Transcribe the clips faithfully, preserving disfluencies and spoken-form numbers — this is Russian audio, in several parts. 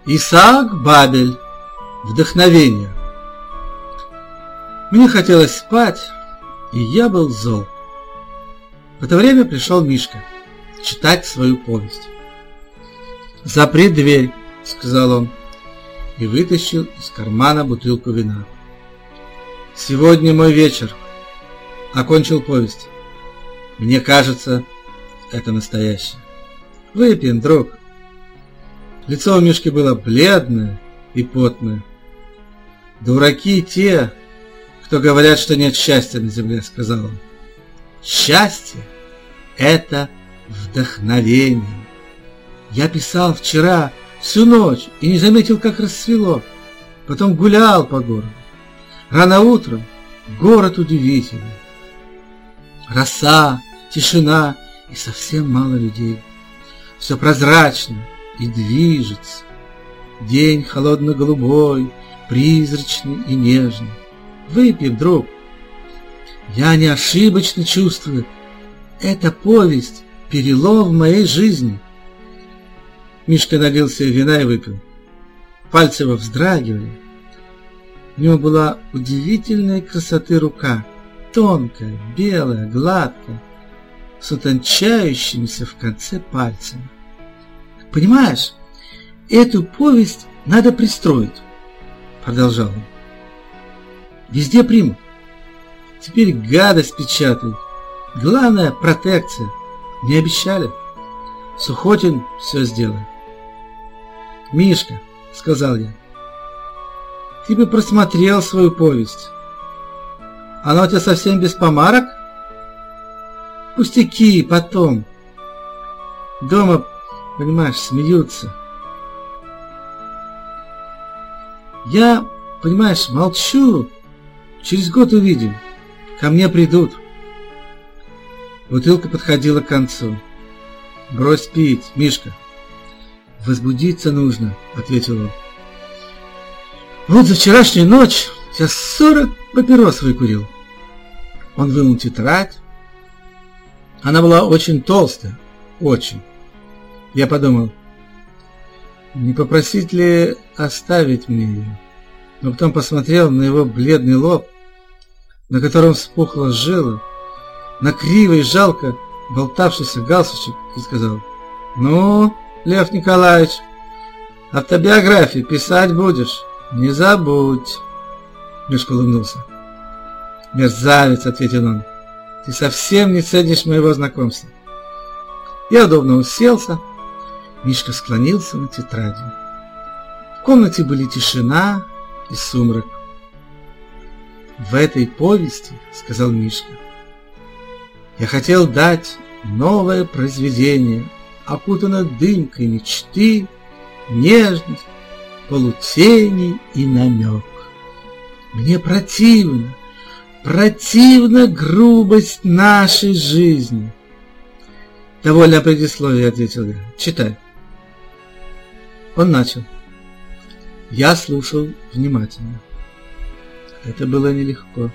Исаак Бабель. Вдохновение. Мне хотелось спать, и я был зол. В это время пришел Мишка читать свою повесть. «Запри дверь», — сказал он, и вытащил из кармана бутылку вина. «Сегодня мой вечер. Окончил повесть. Мне кажется, это настоящее. Выпьем, друг». Лицо у Мишки было бледное и потное. «Дураки те, кто говорят, что нет счастья на земле», — сказал он. «Счастье — это вдохновение. Я писал вчера всю ночь и не заметил, как рассвело. Потом гулял по городу. Рано утром город удивительный. Роса, тишина и совсем мало людей. Все прозрачно и движется. День холодно-голубой, призрачный и нежный. Выпьем, друг. Я не ошибочно чувствую. Эта повесть — перелом в моей жизни». Мишка налил себе вина и выпил. Пальцы его вздрагивали. У него была удивительной красоты рука, тонкая, белая, гладкая, с утончающимися в конце пальцами. «Понимаешь, эту повесть надо пристроить», — продолжал он. «Везде примут. Теперь гадость печатают. Главное — протекция. Не обещали. Сухотин все сделает». «Мишка», — сказал я, — «ты бы просмотрел свою повесть. Она у тебя совсем без помарок?» «Пустяки, потом. Дома, понимаешь, смеются. Я, понимаешь, молчу. Через год увидим. Ко мне придут». Бутылка подходила к концу. «Брось пить, Мишка. Возбудиться нужно», — ответил он. «Вот за вчерашнюю ночь я сорок папирос выкурил». Он вынул тетрадь. Она была очень толстая, очень. Я подумал, не попросить ли оставить мне ее, но потом посмотрел на его бледный лоб, на котором вспухла жила, на кривый, жалко болтавшийся галстучек, и сказал: «Ну, Лев Николаевич, автобиографию писать будешь? Не забудь». Мишка улыбнулся. «Мерзавец», — ответил он, — «ты совсем не ценишь моего знакомства». Я удобно уселся. Мишка склонился над тетрадью. В комнате были тишина и сумрак. «В этой повести, — сказал Мишка, — я хотел дать новое произведение, окутано дымкой мечты, нежность, полутени и намек. Мне противно, противна грубость нашей жизни». «Довольно предисловие, — ответил я. — Читай». Он начал. Я слушал внимательно. Это было нелегко.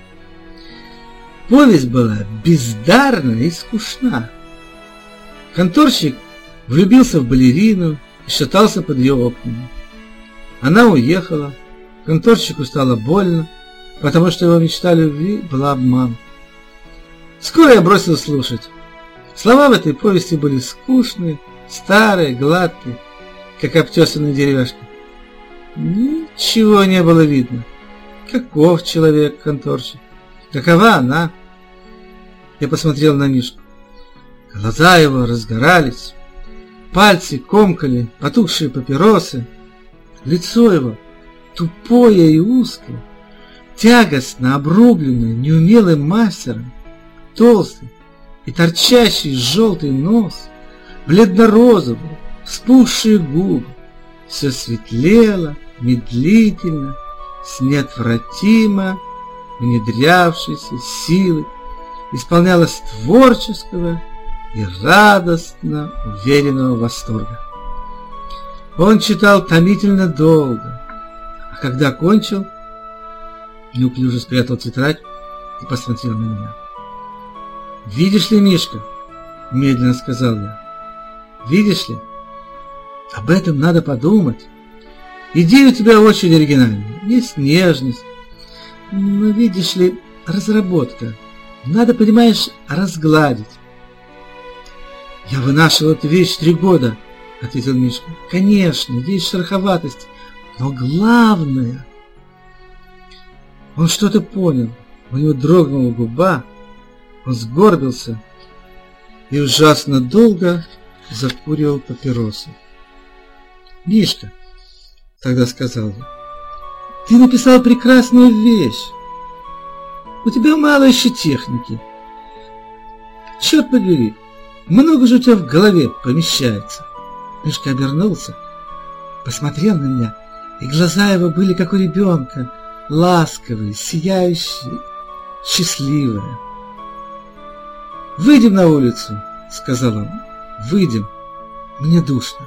Повесть была бездарна и скучна. Конторщик влюбился в балерину и шатался под ее окнами. Она уехала. Конторщику стало больно, потому что его мечта любви была обман. Скоро я бросил слушать. Слова в этой повести были скучные, старые, гладкие, как обтесанные деревяшки. Ничего не было видно. Каков человек конторщик? Какова она? Я посмотрел на Мишку. Глаза его разгорались, пальцы комкали потухшие папиросы, лицо его тупое и узкое, тягостно обрубленное неумелым мастером, толстый и торчащий желтый нос, бледно-розовые, вспухшие губы, все светлело, медлительно, с неотвратимо внедрявшейся силой, исполнялось творческого и радостно уверенного восторга. Он читал томительно долго, а когда кончил, неуклюже спрятал тетрадь и посмотрел на меня. «Видишь ли, Мишка, — медленно сказал я, — видишь ли, об этом надо подумать. Идея у тебя очень оригинальная. Есть нежность. Но, видишь ли, разработка. Надо, понимаешь, разгладить. Я вынашивал эту вещь три года, ответил Мишка. Конечно, есть шероховатость, но главное... Он что-то понял. У него дрогнула губа, он сгорбился и ужасно долго закуривал папиросу. Мишка, тогда сказал я, ты написал прекрасную вещь. У тебя мало еще техники. Черт побери, много же у тебя в голове помещается. Мишка обернулся, посмотрел на меня, и глаза его были как у ребенка, ласковые, сияющие, счастливые. «Выйдем на улицу», — сказал он. «Выйдем. Мне душно».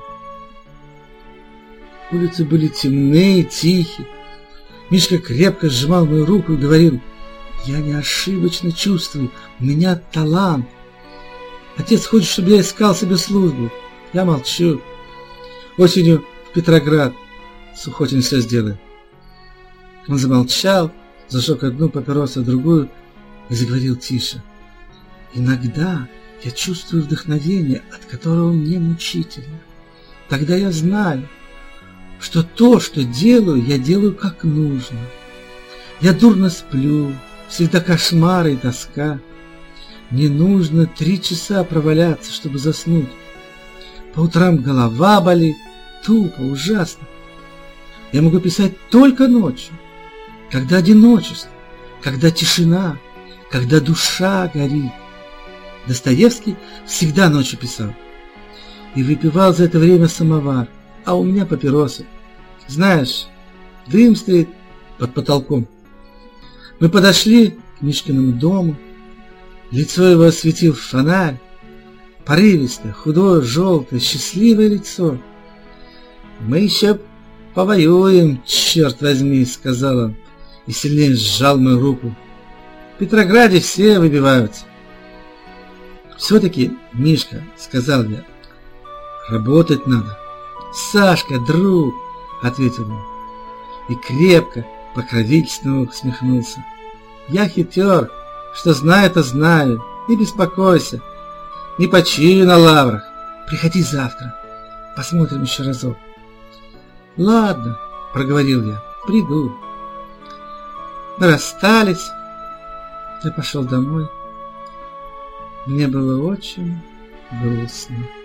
Улицы были темные, тихие. Мишка крепко сжимал мою руку и говорил: «Я не ошибочно чувствую, у меня талант. Отец хочет, чтобы я искал себе службу». Я молчу. Осенью в Петроград. Сухотин все сделает. Он замолчал, зажег одну папиросу, другую и заговорил тише. «Иногда я чувствую вдохновение, от которого мне мучительно. Тогда я знаю, что то, что делаю, я делаю как нужно. Я дурно сплю, всегда кошмары и тоска. Мне нужно три часа проваляться, чтобы заснуть. По утрам голова болит, тупо, ужасно. Я могу писать только ночью, когда одиночество, когда тишина, когда душа горит. Достоевский всегда ночью писал и выпивал за это время самовар, а у меня папиросы. Знаешь, дым стоит под потолком». Мы подошли к Мишкиному дому. Лицо его осветил фонарь. Порывистое, худое, желтое, счастливое лицо. «Мы еще повоюем, черт возьми», — сказал он, и сильнее сжал мою руку. «В Петрограде все выбиваются». «Все-таки, Мишка, — сказал я, — работать надо». «Сашка, друг, — ответил он, и крепко, покровительственно усмехнулся. «Я хитер, что знаю, то знаю, не беспокойся, не почию на лаврах. Приходи завтра, посмотрим еще разок». «Ладно, — проговорил я, — приду». Мы расстались, я пошел домой. Мне было очень грустно.